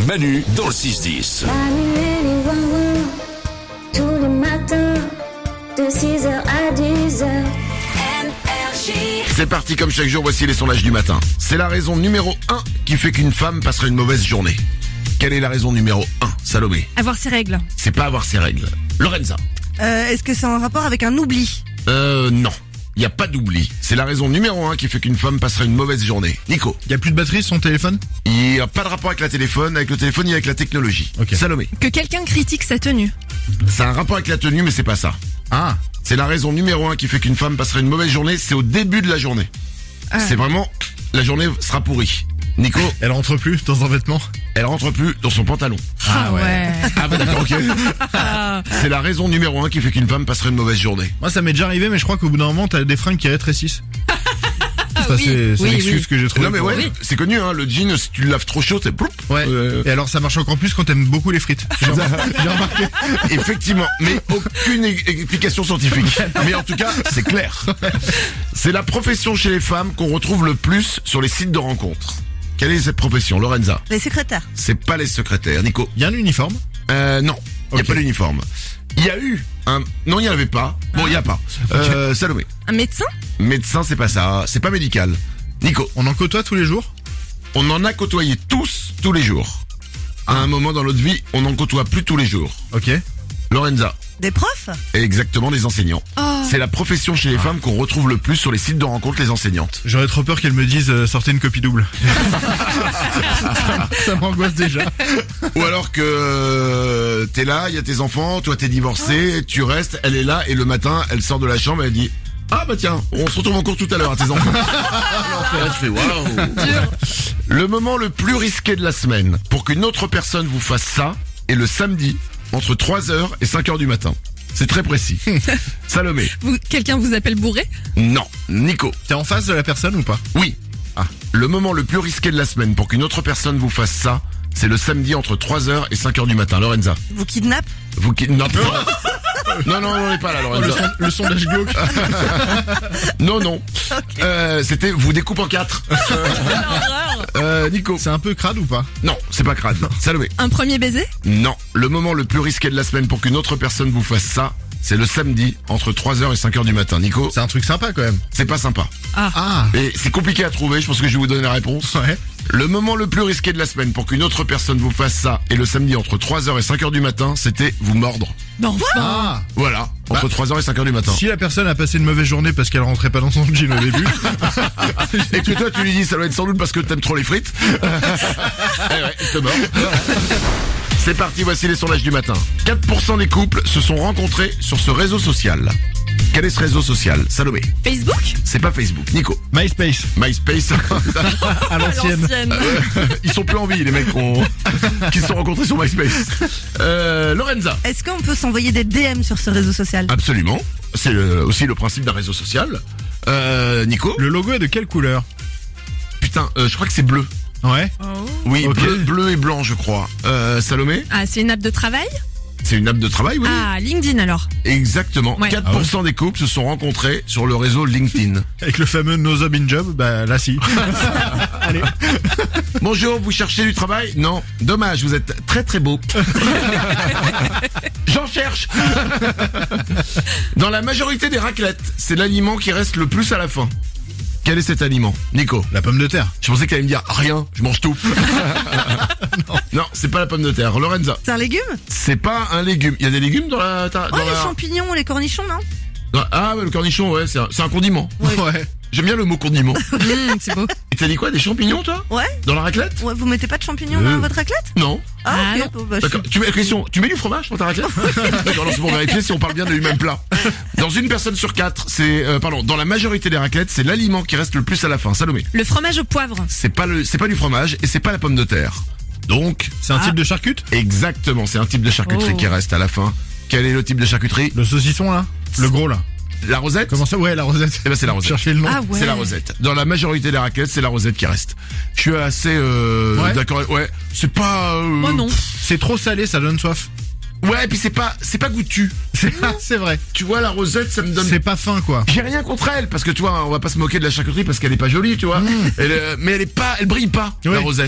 Manu dans le 6-10. Tous les matins, de 6h à 10h. C'est parti comme chaque jour, voici les sondages du matin. C'est la raison numéro 1 qui fait qu'une femme passera une mauvaise journée. Quelle est la raison numéro 1, Salomé? Avoir ses règles. C'est pas avoir ses règles. Lorenza? Est-ce que c'est en rapport avec un oubli? Non. Il n'y a pas d'oubli. C'est la raison numéro 1 qui fait qu'une femme passera une mauvaise journée. Nico? Il y a plus de batterie sur son téléphone? Il n'y a pas de rapport avec le téléphone ni avec la technologie. Ok. Salomé? Que quelqu'un critique sa tenue. C'est un rapport avec la tenue, mais c'est pas ça. Ah, C'est la raison numéro 1 qui fait qu'une femme passera une mauvaise journée, c'est au début de la journée. C'est vraiment, la journée sera pourrie. Nico? elle rentre plus dans un vêtement? Elle rentre plus dans son pantalon. Ah ouais. Ah bah d'accord, ok. C'est la raison numéro 1 qui fait qu'une femme passera une mauvaise journée. Moi ça m'est déjà arrivé, mais je crois qu'au bout d'un moment t'as des fringues qui rétrécissent. Ça, oui, c'est oui, l'excuse oui. que j'ai trouvée. Non mais ouais, c'est connu hein, le jean, si tu le laves trop chaud, c'est ploup. Ouais. Et alors ça marche encore plus quand t'aimes beaucoup les frites. J'ai remarqué. Effectivement, mais aucune explication scientifique. Mais en tout cas, c'est clair. C'est la profession chez les femmes qu'on retrouve le plus sur les sites de rencontres. Quelle est cette profession, Lorenza? Les secrétaires. C'est pas les secrétaires. Nico? Il y a un uniforme? Non, il n'y a Ok. pas d'uniforme. Il y a eu un... Non, il n'y en avait pas. Bon, il n'y a pas. Salomé? Un médecin. Médecin, c'est pas ça. C'est pas médical. Nico? On en côtoie tous les jours? On en a côtoyé tous les jours. À un moment dans notre vie, on n'en côtoie plus tous les jours. Ok. Lorenza? Des profs? Exactement, les enseignants. Oh. C'est la profession chez les femmes qu'on retrouve le plus sur les sites de rencontres, les enseignantes. J'aurais trop peur qu'elle me dise sortez une copie double. ça m'angoisse déjà. Ou alors que t'es là, il y a tes enfants, toi t'es divorcé, tu restes, elle est là et le matin, elle sort de la chambre et elle dit ah bah tiens, on se retrouve en cours tout à l'heure à tes enfants. Là, je fais waouh. Le moment le plus risqué de la semaine pour qu'une autre personne vous fasse ça est le samedi entre 3h et 5h du matin. C'est très précis. Salomé? Quelqu'un vous appelle bourré. Non. Nico? T'es en face de la personne ou pas? Oui. Ah. Le moment le plus risqué de la semaine pour qu'une autre personne vous fasse ça, c'est le samedi entre 3h et 5h du matin. Lorenza? Vous kidnappent? Vous kidnappez? Non, on n'est pas là, Lorenza. Le sondage glauque. Non. C'était vous découpe en 4. Nico? C'est un peu crade ou pas? Non, c'est pas crade. Salomé? Un premier baiser. Non. Le moment le plus risqué de la semaine pour qu'une autre personne vous fasse ça, c'est le samedi entre 3h et 5h du matin. Nico? C'est un truc sympa quand même. C'est pas sympa. Ah. Et c'est compliqué à trouver, je pense que je vais vous donner la réponse. Ouais. Le moment le plus risqué de la semaine pour qu'une autre personne vous fasse ça et le samedi entre 3h et 5h du matin, c'était vous mordre. Non. Ah. Voilà, entre 3h et 5h du matin. Si la personne a passé une mauvaise journée parce qu'elle rentrait pas dans son jean au début. Et que toi tu lui dis ça doit être sans doute parce que t'aimes trop les frites. Eh ouais, il te mord. C'est parti, voici les sondages du matin. 4% des couples se sont rencontrés sur ce réseau social. Quel est ce réseau social? Salomé? Facebook. C'est pas Facebook. Nico? MySpace. MySpace. À l'ancienne. Ils sont plus en vie les mecs qui se sont rencontrés sur MySpace. Lorenza? Est-ce qu'on peut s'envoyer des DM sur ce réseau social? Absolument. C'est aussi le principe d'un réseau social. Nico? Le logo est de quelle couleur? Putain, je crois que c'est bleu. Ouais. Oui, Ok. bleu et blanc, je crois. Salomé? Ah, c'est une app de travail. C'est une app de travail, oui. Ah, LinkedIn alors. Exactement. Ouais. 4% des couples se sont rencontrés sur le réseau LinkedIn. Avec le fameux No Job in Job, bah là si. Allez. Bonjour, vous cherchez du travail? Non. Dommage, vous êtes très très beau. J'en cherche. Dans la majorité des raclettes, c'est l'aliment qui reste le plus à la fin. Quel est cet aliment? Nico? La pomme de terre. Je pensais qu'elle allait me dire rien, je mange tout. Non, c'est pas la pomme de terre. Lorenza? C'est un légume? C'est pas un légume. Il y a des légumes dans la... Oh, les champignons, les cornichons, non? Ah, ouais, le cornichon, ouais, c'est un condiment. Ouais. J'aime bien le mot condiment. C'est beau. Et t'as dit quoi? Des champignons, toi? Ouais. Dans la raclette? Ouais, vous mettez pas de champignons dans votre raclette? Non. Ah, Ah, ok. non. Bon, bah, je D'accord. Tu mets du fromage dans ta raclette? D'accord, non, c'est pour vérifier si on parle bien du même plat. Dans une personne sur 4, dans la majorité des raclettes, c'est l'aliment qui reste le plus à la fin. Salomé? Le fromage au poivre. C'est pas du fromage et c'est pas la pomme de terre. Donc, C'est un type de charcute? exactement, c'est un type de charcuterie Oh. qui reste à la fin. Quel est le type de charcuterie? Le saucisson là? Le gros là? La rosette? Comment ça? Ouais, la rosette. Eh ben, c'est la rosette. Cherchez le nom. Ah ouais. C'est la rosette. Dans la majorité des raclettes, c'est la rosette qui reste. Je suis assez Ouais. d'accord. Ouais, c'est pas. Moi non. C'est trop salé, ça donne soif. Ouais, et puis c'est pas goûtu. C'est vrai. Tu vois, la rosette, ça me donne. C'est pas fin quoi. J'ai rien contre elle parce que tu vois, on va pas se moquer de la charcuterie parce qu'elle est pas jolie, tu vois. Mais elle brille pas, la Ouais. rosette.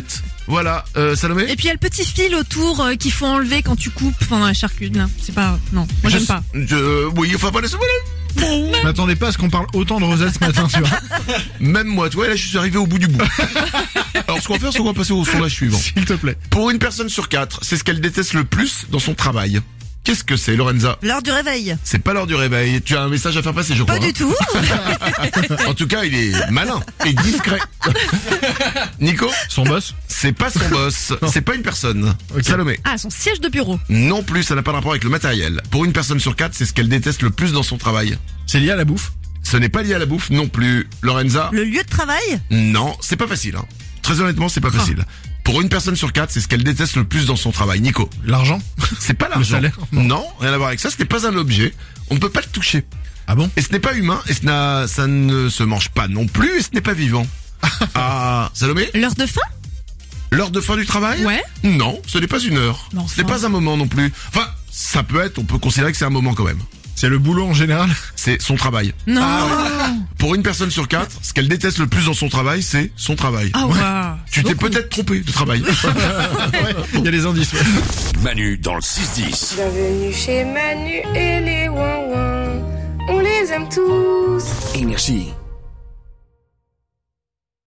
Voilà, Salomé. Et puis il y a le petit fil autour qu'il faut enlever quand tu coupes pendant la charcuterie, là. C'est pas, non, moi j'aime pas. Oui, enfin pas laisser. Je m'attendais pas à ce qu'on parle autant de Rosette ce matin, tu vois. Même moi, tu vois, là je suis arrivé au bout du bout. Alors ce qu'on va faire, c'est qu'on va passer au sondage suivant. S'il te plaît. Pour une personne sur 4, c'est ce qu'elle déteste le plus dans son travail. Qu'est-ce que c'est, Lorenza? L'heure du réveil. C'est pas l'heure du réveil. Tu as un message à faire passer, je crois. Pas du tout. En tout cas, il est malin et discret. Nico? Son boss? C'est pas son boss. C'est pas une personne. Ok. Salomé? Ah, son siège de bureau. Non plus, ça n'a pas de rapport avec le matériel. Pour une personne sur 4, c'est ce qu'elle déteste le plus dans son travail. C'est lié à la bouffe? Ce n'est pas lié à la bouffe non plus. Lorenza? Le lieu de travail. Non, c'est pas facile. Hein. Très honnêtement, c'est pas facile. Pour une personne sur 4, c'est ce qu'elle déteste le plus dans son travail. Nico? L'argent? C'est pas l'argent. salaire? Non, rien à voir avec ça. Ce n'est pas un objet. On ne peut pas le toucher. Ah bon? Et ce n'est pas humain. Et ça ne se mange pas non plus. Et ce n'est pas vivant. Ah, Salomé? L'heure de fin? L'heure de fin du travail? Ouais. Non, ce n'est pas une heure. Mais Ce n'est enfin. pas un moment non plus. Enfin, ça peut être, on peut considérer que c'est un moment quand même. C'est le boulot en général? C'est son travail. Non. Pour une personne sur 4, ce qu'elle déteste le plus dans son travail, c'est son travail. Ah ouais. Tu t'es peut-être trompé de travail. Ouais, il y a des indices. Ouais. Manu dans le 6-10. Bienvenue chez Manu et les ouin-ouin. On les aime tous. Énergie.